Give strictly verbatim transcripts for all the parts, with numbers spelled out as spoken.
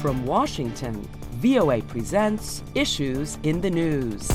From Washington, V O A presents Issues in the News.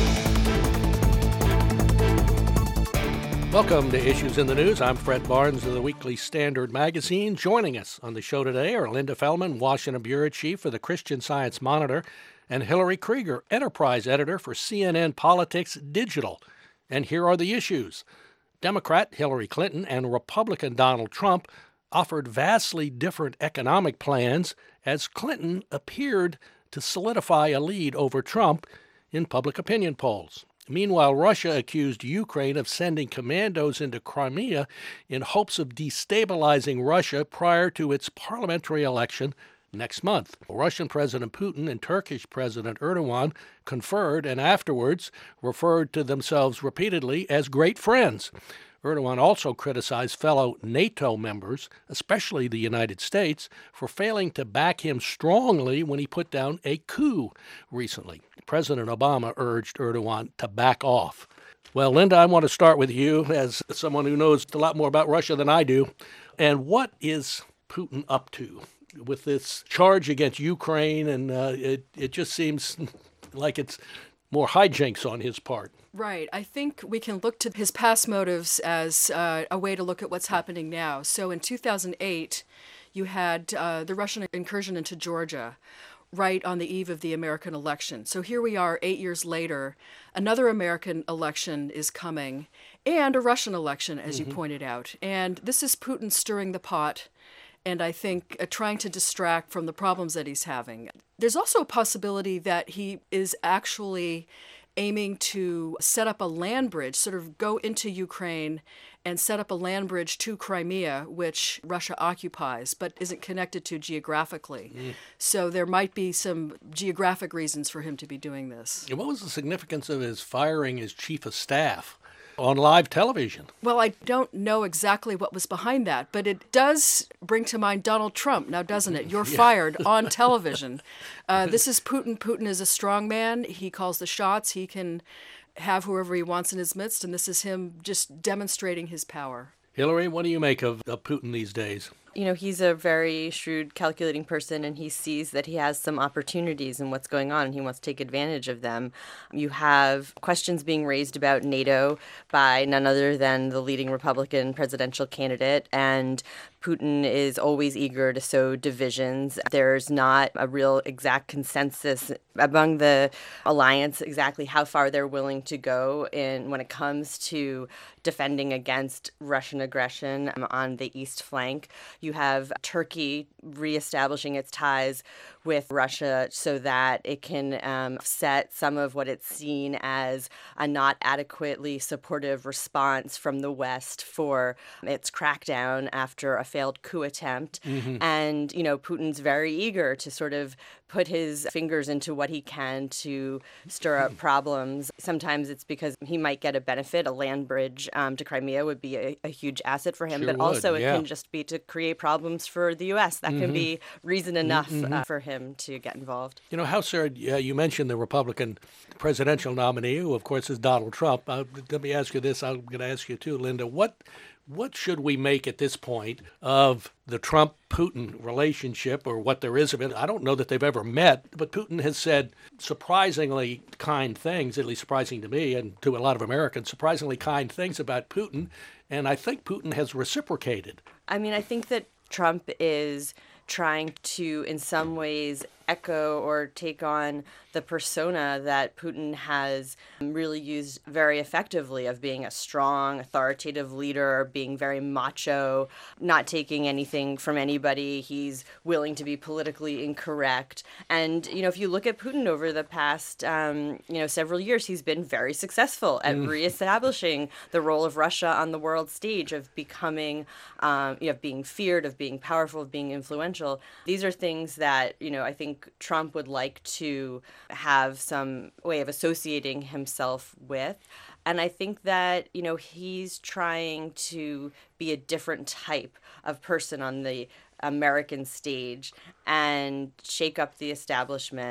Welcome to Issues in the News. I'm Fred Barnes of the Weekly Standard Magazine. Joining us on the show today are Linda Feldman, Washington Bureau Chief for the Christian Science Monitor, and Hillary Krieger, Enterprise Editor for C N N Politics Digital. And here are the issues. Democrat Hillary Clinton and Republican Donald Trump offered vastly different economic plans as Clinton appeared to solidify a lead over Trump in public opinion polls. Meanwhile, Russia accused Ukraine of sending commandos into Crimea in hopes of destabilizing Russia prior to its parliamentary election next month. Russian President Putin and Turkish President Erdogan conferred and afterwards referred to themselves repeatedly as great friends. Erdogan also criticized fellow NATO members, especially the United States, for failing to back him strongly when he put down a coup recently. President Obama urged Erdogan to back off. Well, Linda, I want to start with you as someone who knows a lot more about Russia than I do. And what is Putin up to with this charge against Ukraine? And uh, it, it just seems like it's more hijinks on his part. Right. I think we can look to his past motives as uh, a way to look at what's happening now. So in two thousand eight, you had uh, the Russian incursion into Georgia right on the eve of the American election. So here we are eight years later. Another American election is coming and a Russian election, as mm-hmm. you pointed out. And this is Putin stirring the pot and I think uh, trying to distract from the problems that he's having. There's also a possibility that he is actually aiming to set up a land bridge, sort of go into Ukraine and set up a land bridge to Crimea, which Russia occupies, but isn't connected to geographically. Mm. So there might be some geographic reasons for him to be doing this. What was the significance of his firing his chief of staff on live television? Well, I don't know exactly what was behind that, but it does bring to mind Donald Trump, now doesn't it? You're yeah. fired on television. Uh, this is Putin. Putin is a strong man. He calls the shots. He can have whoever he wants in his midst, and this is him just demonstrating his power. Hillary, what do you make of, of Putin these days? You know, he's a very shrewd, calculating person, and he sees that he has some opportunities in what's going on, and he wants to take advantage of them. You have questions being raised about NATO by none other than the leading Republican presidential candidate, and Putin is always eager to sow divisions. There's not a real exact consensus among the alliance exactly how far they're willing to go in when it comes to defending against Russian aggression on the east flank. You have Turkey reestablishing its ties with Russia so that it can um, set some of what it's seen as a not adequately supportive response from the West for its crackdown after a failed coup attempt. Mm-hmm. And, you know, Putin's very eager to sort of put his fingers into what he can to stir up problems. Sometimes it's because he might get a benefit. A land bridge um, to Crimea would be a, a huge asset for him, sure but would, also it yeah. can just be to create problems for the U S. That mm-hmm. can be reason enough mm-hmm. uh, for him to get involved. You know, House Sir, uh, you mentioned the Republican presidential nominee, who, of course, is Donald Trump. Uh, let me ask you this. I'm going to ask you, too, Linda. What What should we make at this point of the Trump-Putin relationship, or what there is of it? I don't know that they've ever met, but Putin has said surprisingly kind things, at least surprising to me and to a lot of Americans, surprisingly kind things about Putin, and I think Putin has reciprocated. I mean, I think that Trump is trying to, in some ways, echo or take on the persona that Putin has really used very effectively of being a strong, authoritative leader, being very macho, not taking anything from anybody. He's willing to be politically incorrect. And, you know, if you look at Putin over the past, um, you know, several years, he's been very successful at mm. reestablishing the role of Russia on the world stage, of becoming, um, you know, of being feared, of being powerful, of being influential. These are things that, you know, I think Trump would like to have some way of associating himself with. And I think that, you know, he's trying to be a different type of person on the American stage and shake up the establishment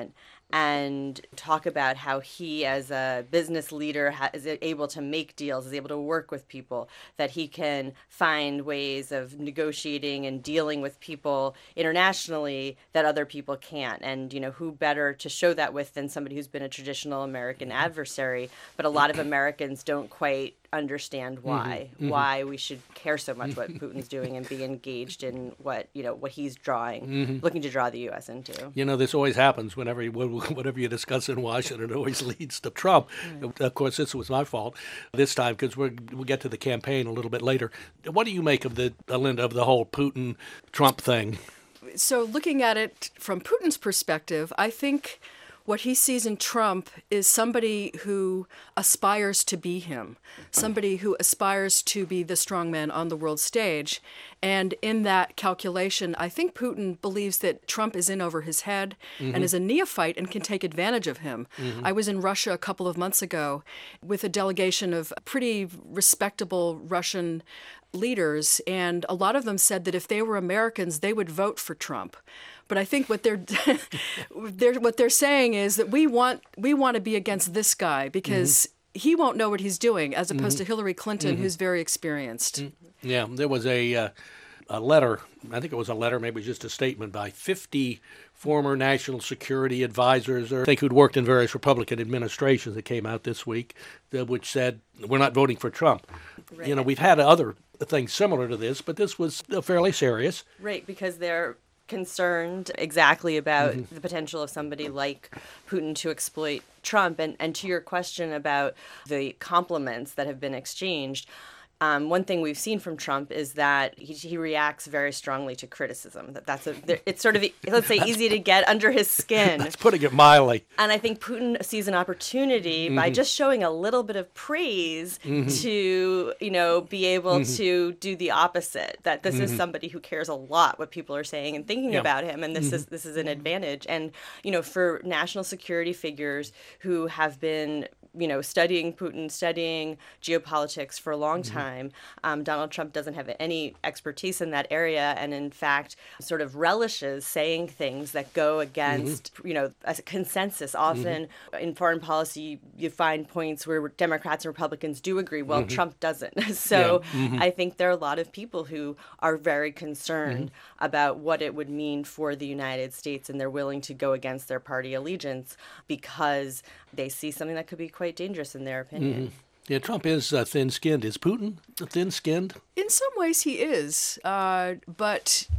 and talk about how he, as a business leader, ha- is able to make deals, is able to work with people, that he can find ways of negotiating and dealing with people internationally that other people can't. And, you know, who better to show that with than somebody who's been a traditional American adversary? But a lot of Americans don't quite understand why mm-hmm. why we should care so much what Putin's doing and be engaged in what you know what he's drawing mm-hmm. looking to draw the U S into. You know, this always happens whenever you, whatever you discuss in Washington, it always leads to Trump. Right. Of course, this was my fault this time because we'll get to the campaign a little bit later. What do you make of the Linda of the whole Putin Trump thing? So looking at it from Putin's perspective, I think what he sees in Trump is somebody who aspires to be him, somebody who aspires to be the strongman on the world stage. And in that calculation, I think Putin believes that Trump is in over his head mm-hmm. and is a neophyte and can take advantage of him. Mm-hmm. I was in Russia a couple of months ago with a delegation of pretty respectable Russian leaders, and a lot of them said that if they were Americans, they would vote for Trump. But I think what they're, they're what they're saying is that we want we want to be against this guy because mm-hmm. he won't know what he's doing, as opposed mm-hmm. to Hillary Clinton, mm-hmm. who's very experienced. Mm-hmm. Yeah, there was a uh, a letter. I think it was a letter, maybe just a statement by fifty former national security advisors, or I think who'd worked in various Republican administrations, that came out this week, uh, which said we're not voting for Trump. Right. You know, we've had other things similar to this, but this was fairly serious. Right, because they're concerned exactly about mm-hmm. the potential of somebody like Putin to exploit Trump. And, and to your question about the compliments that have been exchanged, Um, one thing we've seen from Trump is that he, he reacts very strongly to criticism. That that's a it's sort of let's say easy to get under his skin. That's putting it mildly. And I think Putin sees an opportunity mm-hmm. by just showing a little bit of praise mm-hmm. to you know be able mm-hmm. to do the opposite. That this mm-hmm. is somebody who cares a lot what people are saying and thinking yeah. about him, and this mm-hmm. is this is an advantage. And you know for national security figures who have been you know, studying Putin, studying geopolitics for a long time. Um, Donald Trump doesn't have any expertise in that area, and in fact, sort of relishes saying things that go against, mm-hmm. you know, a consensus. Often mm-hmm. in foreign policy, you find points where Democrats and Republicans do agree. Well, mm-hmm. Trump doesn't. So yeah. mm-hmm. I think there are a lot of people who are very concerned mm-hmm. about what it would mean for the United States, and they're willing to go against their party allegiance because they see something that could be quite dangerous in their opinion. Mm-hmm. Yeah, Trump is uh, thin-skinned. Is Putin thin-skinned? In some ways he is, uh, but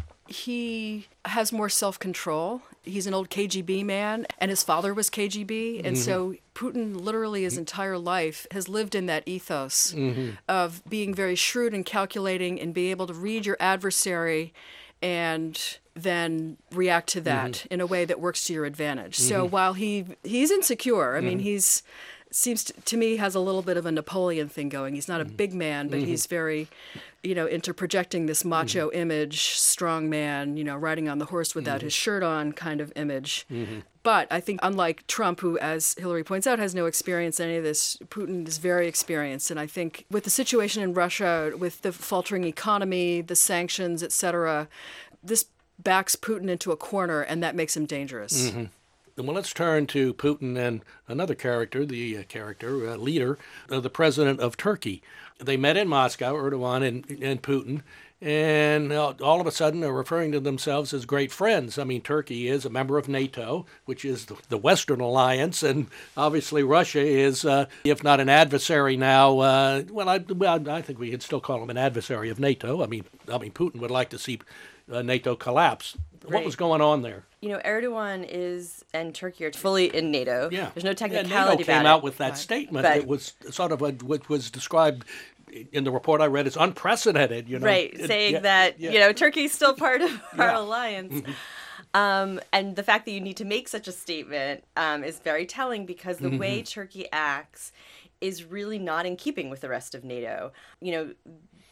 he has more self-control. He's an old K G B man, and his father was K G B, and mm-hmm. so Putin literally his entire life has lived in that ethos mm-hmm. of being very shrewd and calculating and be able to read your adversary and then react to that mm-hmm. in a way that works to your advantage. Mm-hmm. So while he he's insecure, I mm-hmm. mean, he's seems to, to me has a little bit of a Napoleon thing going. He's not a big man, but mm-hmm. he's very, you know, into projecting this macho mm-hmm. image, strong man, you know, riding on the horse without mm-hmm. his shirt on kind of image. Mm-hmm. But I think unlike Trump, who, as Hillary points out, has no experience in any of this, Putin is very experienced. And I think with the situation in Russia, with the faltering economy, the sanctions, et cetera, this backs Putin into a corner, and that makes him dangerous. Mm-hmm. Well, let's turn to Putin and another character, the uh, character, uh, leader, uh, the president of Turkey. They met in Moscow, Erdogan and, and Putin, and uh, all of a sudden are referring to themselves as great friends. I mean, Turkey is a member of NATO, which is the, the Western alliance, and obviously Russia is, uh, if not an adversary now, uh, well, I, well, I think we can still call him an adversary of NATO. I mean, I mean, Putin would like to see uh, NATO collapse. Right. What was going on there? You know, Erdogan is and Turkey are fully in NATO. Yeah. There's no technicality yeah, NATO about it. came out with that right. statement but, that was sort of a, what was described in the report I read as unprecedented. You know, right, it, saying yeah, that yeah. you know Turkey's still part of our yeah. alliance. Mm-hmm. Um, and the fact that you need to make such a statement um, is very telling because the mm-hmm. way Turkey acts is really not in keeping with the rest of NATO. You know,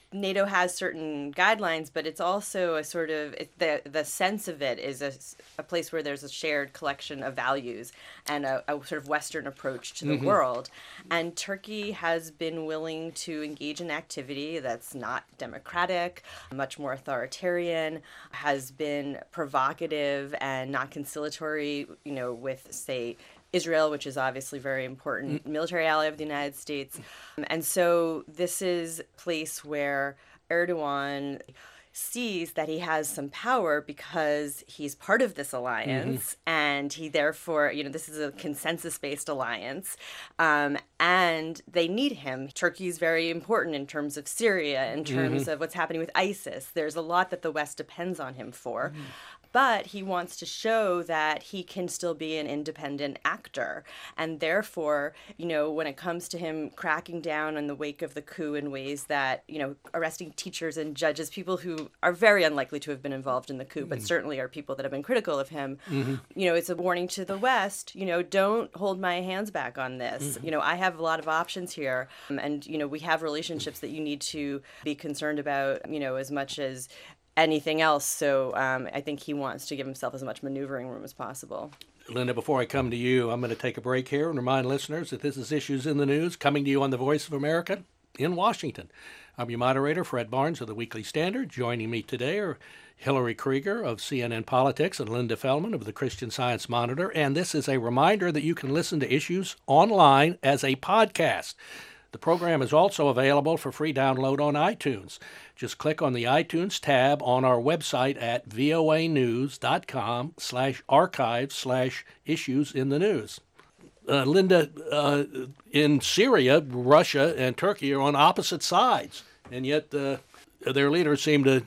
NATO has certain guidelines, but it's also a sort of it, the the sense of it is a, a place where there's a shared collection of values and a, a sort of Western approach to the mm-hmm. world. And Turkey has been willing to engage in activity that's not democratic, much more authoritarian, has been provocative and not conciliatory, you know, with, say, Israel, which is obviously a very important military ally of the United States. And so this is a place where Erdogan sees that he has some power because he's part of this alliance, mm-hmm. and he therefore, you know, this is a consensus-based alliance, um, and they need him. Turkey is very important in terms of Syria, in terms mm-hmm. of what's happening with ISIS. There's a lot that the West depends on him for. Mm-hmm. But he wants to show that he can still be an independent actor. And therefore, you know, when it comes to him cracking down in the wake of the coup in ways that, you know, arresting teachers and judges, people who are very unlikely to have been involved in the coup, but mm-hmm. certainly are people that have been critical of him, mm-hmm. you know, it's a warning to the West, you know, don't hold my hands back on this. Mm-hmm. You know, I have a lot of options here. Um, and, you know, we have relationships that you need to be concerned about, you know, as much as anything else. So um, I think he wants to give himself as much maneuvering room as possible. Linda, before I come to you, I'm going to take a break here and remind listeners that this is Issues in the News, coming to you on the Voice of America in Washington. I'm your moderator, Fred Barnes of the Weekly Standard. Joining me today are Hillary Krieger of C N N Politics and Linda Feldman of the Christian Science Monitor. And this is a reminder that you can listen to Issues online as a podcast. The program is also available for free download on iTunes. Just click on the iTunes tab on our website at voanews.com slash archive slash issues in the news. Uh, Linda, uh, in Syria, Russia and Turkey are on opposite sides, and yet uh, their leaders seem to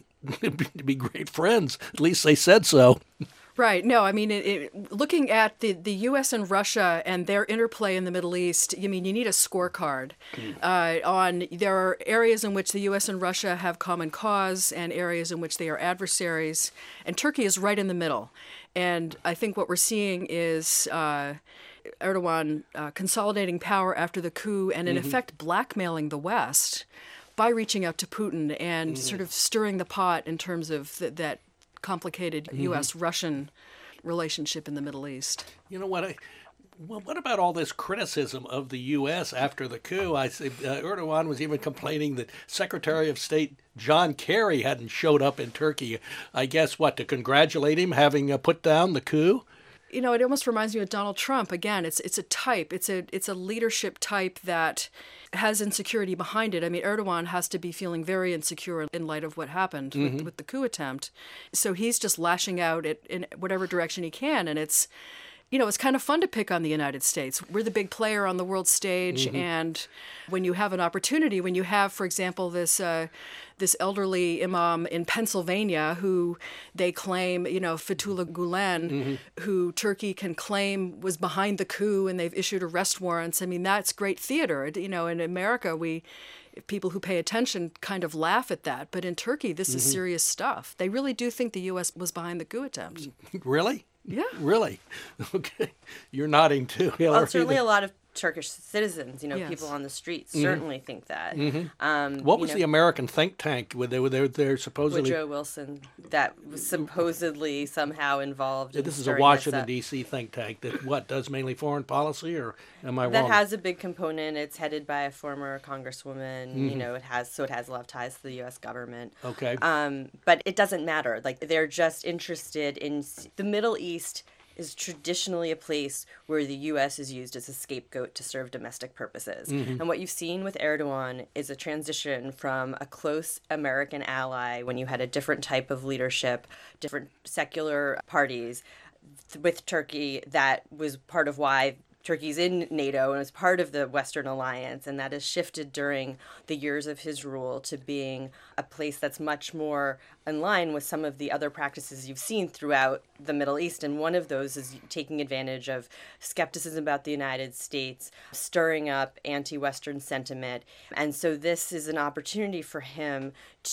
be great friends. At least they said so. Right. No, I mean, it, it, looking at the, the U S and Russia and their interplay in the Middle East, I mean, you need a scorecard uh, on there are areas in which the U S and Russia have common cause and areas in which they are adversaries. And Turkey is right in the middle. And I think what we're seeing is uh, Erdogan uh, consolidating power after the coup and, in mm-hmm. effect, blackmailing the West by reaching out to Putin and mm-hmm. sort of stirring the pot in terms of th- that complicated mm-hmm. U S Russian relationship in the Middle East. You know what? I, well, what about all this criticism of the U S after the coup? I say uh, Erdogan was even complaining that Secretary of State John Kerry hadn't showed up in Turkey. I guess what, to congratulate him having uh, put down the coup? You know, it almost reminds me of Donald Trump. Again, it's it's a type. It's a it's a leadership type that has insecurity behind it. I mean, Erdogan has to be feeling very insecure in light of what happened mm-hmm. with, with the coup attempt. So he's just lashing out at, in whatever direction he can. And it's, you know, it's kind of fun to pick on the United States. We're the big player on the world stage. Mm-hmm. And when you have an opportunity, when you have, for example, this uh, this elderly imam in Pennsylvania who they claim, you know, Fethullah Gulen, mm-hmm. who Turkey can claim was behind the coup, and they've issued arrest warrants. I mean, that's great theater. You know, in America, we people who pay attention kind of laugh at that. But in Turkey, this mm-hmm. is serious stuff. They really do think the U S was behind the coup attempt. Really? Yeah. Really? Okay. You're nodding too, Hillary. Well, certainly a lot of Turkish citizens, you know, yes. people on the streets mm-hmm. certainly think that. Mm-hmm. Um, what was know, the American think tank? Were they, were they, they're supposedly... Woodrow Wilson, that was supposedly somehow involved in This is a Washington, D C think tank that, what, does mainly foreign policy, or am I that wrong? That has a big component. It's headed by a former congresswoman, mm-hmm. you know, it has, so it has a lot of ties to the U S government. Okay. Um, but it doesn't matter. Like, they're just interested in the Middle East is traditionally a place where the U S is used as a scapegoat to serve domestic purposes. Mm-hmm. And what you've seen with Erdogan is a transition from a close American ally when you had a different type of leadership, different secular parties with Turkey. That was part of why Turkey's in NATO and is part of the Western alliance, and that has shifted during the years of his rule to being a place that's much more in line with some of the other practices you've seen throughout the Middle East. And one of those is taking advantage of skepticism about the United States, stirring up anti-Western sentiment. And so this is an opportunity for him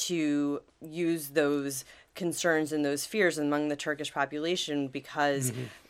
to use those concerns and those fears among the Turkish population, because mm-hmm.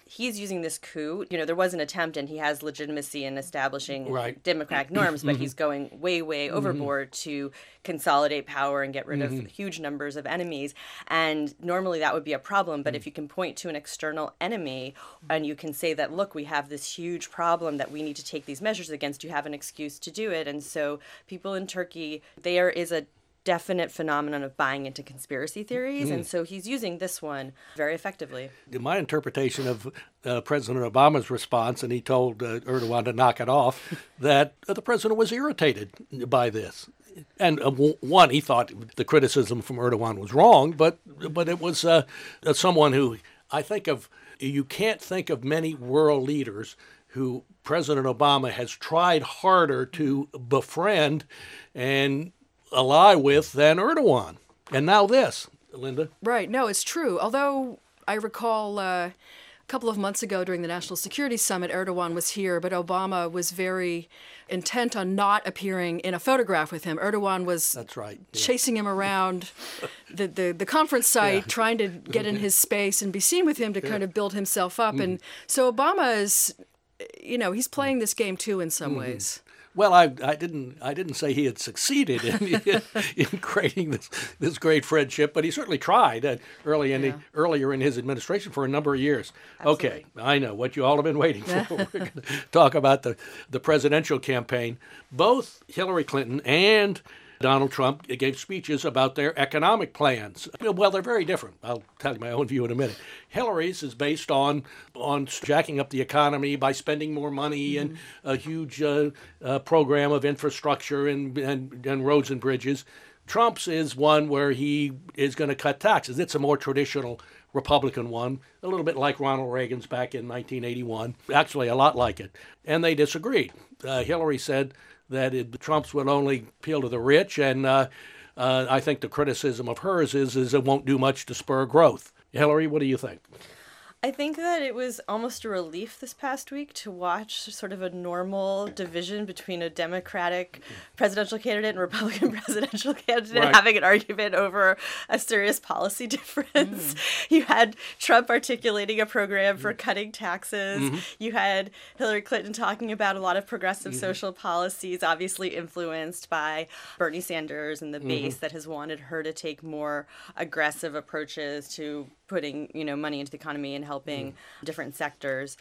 he's using this coup. You know, there was an attempt, and he has legitimacy in establishing right. democratic norms, but he's going way, way overboard mm-hmm. to consolidate power and get rid mm-hmm. of huge numbers of enemies. And normally that would be a problem, but mm-hmm. if you can point to an external enemy and you can say that, look, we have this huge problem that we need to take these measures against, you have an excuse to do it. And so people in Turkey, there is a definite phenomenon of buying into conspiracy theories, mm. and so he's using this one very effectively. My interpretation of uh, President Obama's response, and he told uh, Erdogan to knock it off, that uh, the president was irritated by this. And uh, one, he thought the criticism from Erdogan was wrong, but but it was uh, someone who I think of, you can't think of many world leaders who President Obama has tried harder to befriend and ally with than Erdogan. And now this, Linda. Right. No, it's true. Although I recall uh, a couple of months ago during the National Security Summit, Erdogan was here, but Obama was very intent on not appearing in a photograph with him. Erdogan was That's right. Yeah. chasing him around the, the, the conference site, yeah. trying to get in his space and be seen with him to yeah. kind of build himself up. Mm. And so Obama is, you know, he's playing this game too in some mm. ways. Well, I, I didn't I didn't say he had succeeded in, in creating this this great friendship, but he certainly tried uh, early in yeah. the, earlier in his administration for a number of years. Absolutely. Okay, I know what you all have been waiting for. We're going to talk about the, the presidential campaign. Both Hillary Clinton and Donald Trump gave speeches about their economic plans. Well, they're very different. I'll tell you my own view in a minute. Hillary's is based on on jacking up the economy by spending more money mm-hmm. and a huge uh, uh, program of infrastructure and, and, and roads and bridges. Trump's is one where he is going to cut taxes. It's a more traditional Republican one, a little bit like Ronald Reagan's back in nineteen eighty-one, actually a lot like it. And they disagreed. Uh, Hillary said that it, Trump's would only appeal to the rich, and uh, uh, I think the criticism of hers is, is it won't do much to spur growth. Hillary, what do you think? I think that it was almost a relief this past week to watch sort of a normal division between a Democratic presidential candidate and Republican presidential candidate right. having an argument over a serious policy difference. Mm. You had Trump articulating a program for mm. cutting taxes. Mm-hmm. You had Hillary Clinton talking about a lot of progressive mm-hmm. social policies, obviously influenced by Bernie Sanders and the mm-hmm. base that has wanted her to take more aggressive approaches to putting, you know, money into the economy and helping mm. different sectors.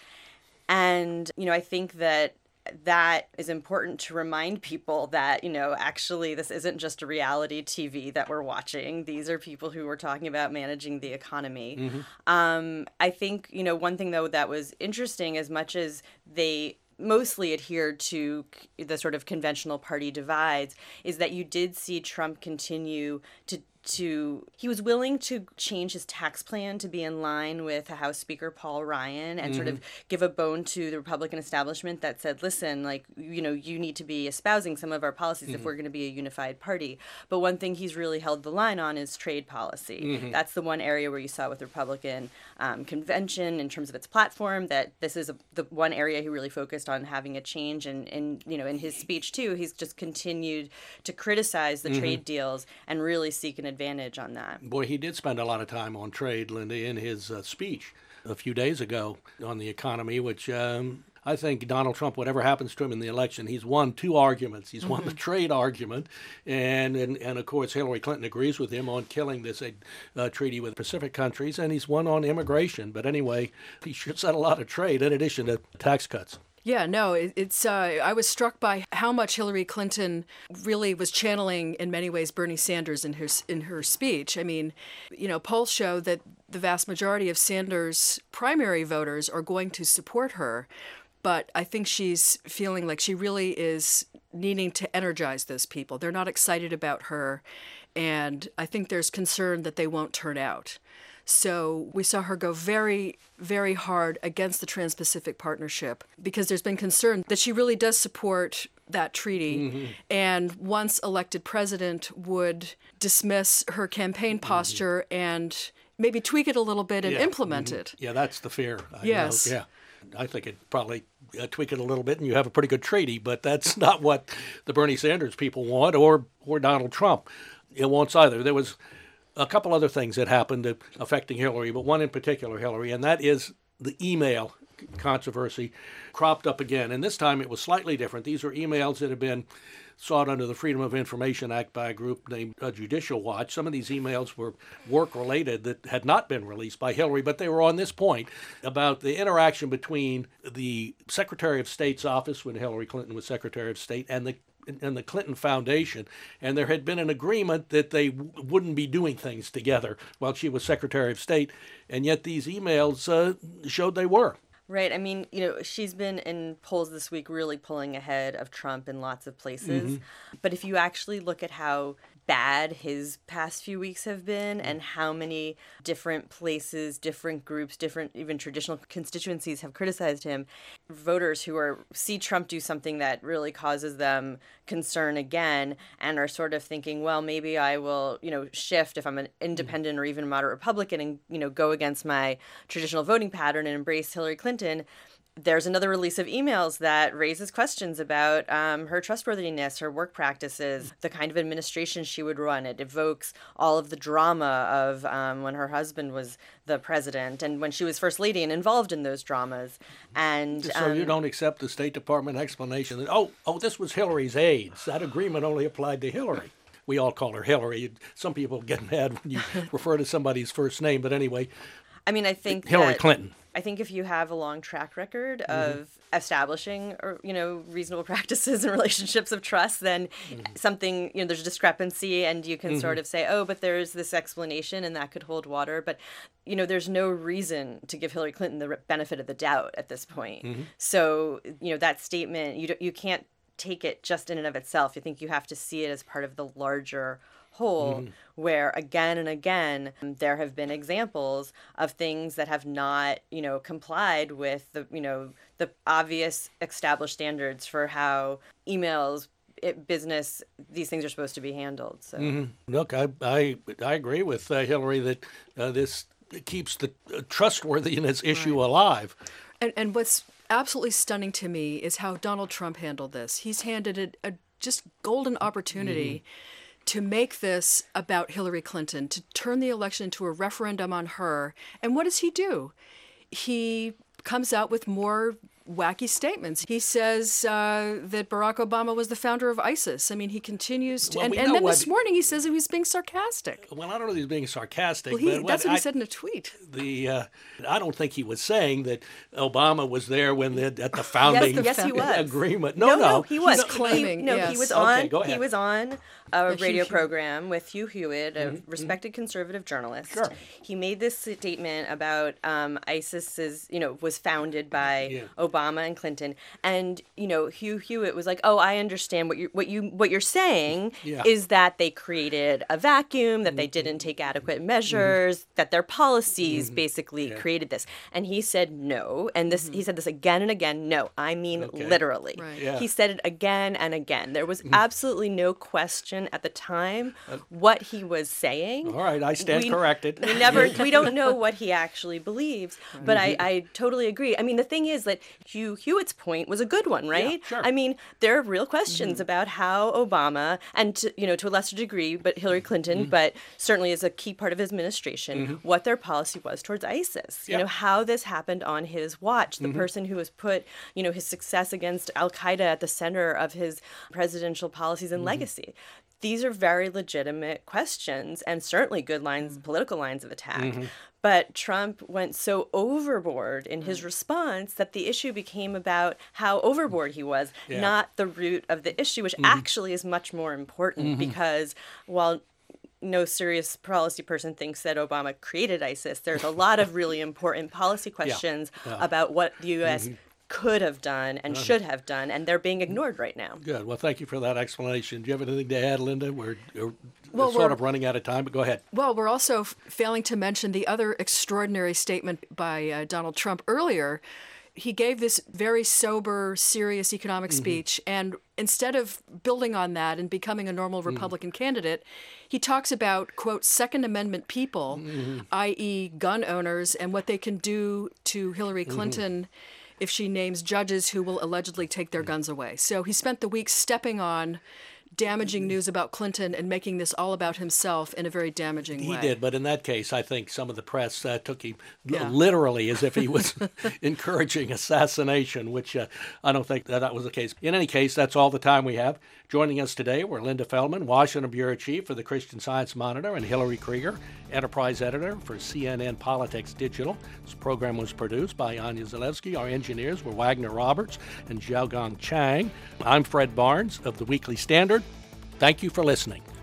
And, you know, I think that that is important to remind people that, you know, actually this isn't just a reality T V that we're watching. These are people who are talking about managing the economy. Mm-hmm. Um, I think, you know, one thing, though, that was interesting, as much as they mostly adhered to the sort of conventional party divides, is that you did see Trump continue to to he was willing to change his tax plan to be in line with House Speaker Paul Ryan and mm-hmm. sort of give a bone to the Republican establishment that said, listen, like, you know, you need to be espousing some of our policies mm-hmm. if we're going to be a unified party. But one thing he's really held the line on is trade policy. Mm-hmm. That's the one area where you saw with the Republican um, convention in terms of its platform that this is a, the one area he really focused on having a change. And, and, you know, in his speech, too, he's just continued to criticize the mm-hmm. trade deals and really seek an advantage on that. Boy, he did spend a lot of time on trade, Linda, in his uh, speech a few days ago on the economy, which um, I think Donald Trump, whatever happens to him in the election, he's won two arguments. He's mm-hmm. won the trade argument, and, and, and of course Hillary Clinton agrees with him on killing this uh, treaty with Pacific countries, and he's won on immigration. But anyway, he should set a lot of trade in addition to tax cuts. Yeah, no, it, it's. Uh, I was struck by how much Hillary Clinton really was channeling, in many ways, Bernie Sanders in her in her speech. I mean, you know, polls show that the vast majority of Sanders' primary voters are going to support her, but I think she's feeling like she really is needing to energize those people. They're not excited about her, and I think there's concern that they won't turn out. So we saw her go very, very hard against the Trans-Pacific Partnership because there's been concern that she really does support that treaty mm-hmm. and once elected president would dismiss her campaign posture mm-hmm. and maybe tweak it a little bit and yeah. implement mm-hmm. it. Yeah, that's the fear. I yes. know. Yeah. I think it probably uh, tweak it a little bit and you have a pretty good treaty, but that's not what the Bernie Sanders people want or, or Donald Trump. It wants either. There was a couple other things that happened affecting Hillary, but one in particular, Hillary, and that is the email controversy cropped up again, and this time it was slightly different. These were emails that had been sought under the Freedom of Information Act by a group named uh, Judicial Watch. Some of these emails were work-related that had not been released by Hillary, but they were on this point about the interaction between the Secretary of State's office when Hillary Clinton was Secretary of State and the and the Clinton Foundation, and there had been an agreement that they w- wouldn't be doing things together while she was Secretary of State, and yet these emails uh, showed they were. Right. I mean, you know, she's been in polls this week really pulling ahead of Trump in lots of places. Mm-hmm. But if you actually look at how bad his past few weeks have been and how many different places, different groups, different even traditional constituencies have criticized him, voters who are see Trump do something that really causes them concern again and are sort of thinking, well, maybe I will, you know, shift if I'm an independent or even moderate Republican and, you know, go against my traditional voting pattern and embrace Hillary Clinton. There's another release of emails that raises questions about um, her trustworthiness, her work practices, the kind of administration she would run. It evokes all of the drama of um, when her husband was the president and when she was first lady and involved in those dramas. And so um, you don't accept the State Department explanation that, oh, oh, this was Hillary's aides. That agreement only applied to Hillary. We all call her Hillary. Some people get mad when you refer to somebody's first name, but anyway. I mean, I think Hillary that, Clinton. I think if you have a long track record of mm-hmm. establishing, or you know, reasonable practices and relationships of trust, then mm-hmm. something, you know, there's a discrepancy, and you can mm-hmm. sort of say, oh, but there's this explanation, and that could hold water. But you know, there's no reason to give Hillary Clinton the benefit of the doubt at this point. Mm-hmm. So you know, that statement, you you can't take it just in and of itself. I think you have to see it as part of the larger whole, mm-hmm. where again and again there have been examples of things that have not, you know, complied with the, you know, the obvious established standards for how emails, it, business, these things are supposed to be handled. So, mm-hmm. Look, I I I agree with uh, Hillary that uh, this keeps the uh, trustworthiness issue right. alive. And and what's absolutely stunning to me is how Donald Trump handled this. He's handed it a just golden opportunity. Mm-hmm. to make this about Hillary Clinton, to turn the election into a referendum on her. And what does he do? He comes out with more wacky statements. He says uh, that Barack Obama was the founder of ISIS. I mean, he continues to, well, and, we and then what, this morning he says he was being sarcastic. Well, I don't know if he's being sarcastic. Well, he, but that's what, what he I, said in a tweet. The uh, I don't think he was saying that Obama was there when the, at the founding yes, yes, he was. agreement. No, no, no, no he was no, claiming. He, no, yes. he was on. Okay, go ahead. He was on a yeah, radio Hugh, program with Hugh Hewitt, a mm-hmm. respected conservative journalist. Sure. He made this statement about um, ISIS you know, was founded by yeah. Obama and Clinton, and you know, Hugh Hewitt was like, "Oh, I understand what you what you what you're saying yeah. is that they created a vacuum, that mm-hmm. they didn't take adequate measures, mm-hmm. that their policies mm-hmm. basically yeah. created this." And he said no, and this mm-hmm. he said this again and again. No, I mean okay. literally. Right. Yeah. He said it again and again. There was Mm-hmm. absolutely no question at the time uh, what he was saying. All right, I stand we, corrected. We never, we don't know what he actually believes, Right. but Mm-hmm. I, I totally agree. I mean, the thing is that Hugh Hewitt's point was a good one, right? Yeah, sure. I mean, there are real questions Mm-hmm. about how Obama, and to, you know, to a lesser degree, but Hillary Clinton, Mm-hmm. but certainly as a key part of his administration, Mm-hmm. what their policy was towards ISIS. Yeah. You know, how this happened on his watch. The Mm-hmm. person who has put, you know, his success against Al Qaeda at the center of his presidential policies and Mm-hmm. legacy. These are very legitimate questions and certainly good lines, Mm-hmm. political lines of attack. But Trump went so overboard in his response that the issue became about how overboard he was, Yeah. not the root of the issue, which Mm-hmm. actually is much more important Mm-hmm. because while no serious policy person thinks that Obama created ISIS, there's a lot of really important policy questions Yeah. about what the U S Mm-hmm. could have done and should have done, and they're being ignored right now. Good. Well, thank you for that explanation. Do you have anything to add, Linda? We're, we're Well, sort we're- of running out of time, but go ahead. Well, we're also f- failing to mention the other extraordinary statement by uh, Donald Trump earlier. He gave this very sober, serious economic Mm-hmm. speech, and instead of building on that and becoming a normal Republican mm-hmm. candidate, he talks about, quote, Second Amendment people, mm-hmm. that is gun owners, and what they can do to Hillary Clinton mm-hmm. if she names judges who will allegedly take their guns away. So he spent the week stepping on damaging news about Clinton and making this all about himself in a very damaging He way. did, but in that case, I think some of the press uh, took him l- Yeah. literally as if he was encouraging assassination, which uh, I don't think that, that was the case. In any case, that's all the time we have. Joining us today were Linda Feldman, Washington Bureau Chief for the Christian Science Monitor, and Hillary Krieger, Enterprise Editor for C N N Politics Digital. This program was produced by Anya Zalewski. Our engineers were Wagner Roberts and Xiaogong Chang. I'm Fred Barnes of the Weekly Standard. Thank you for listening.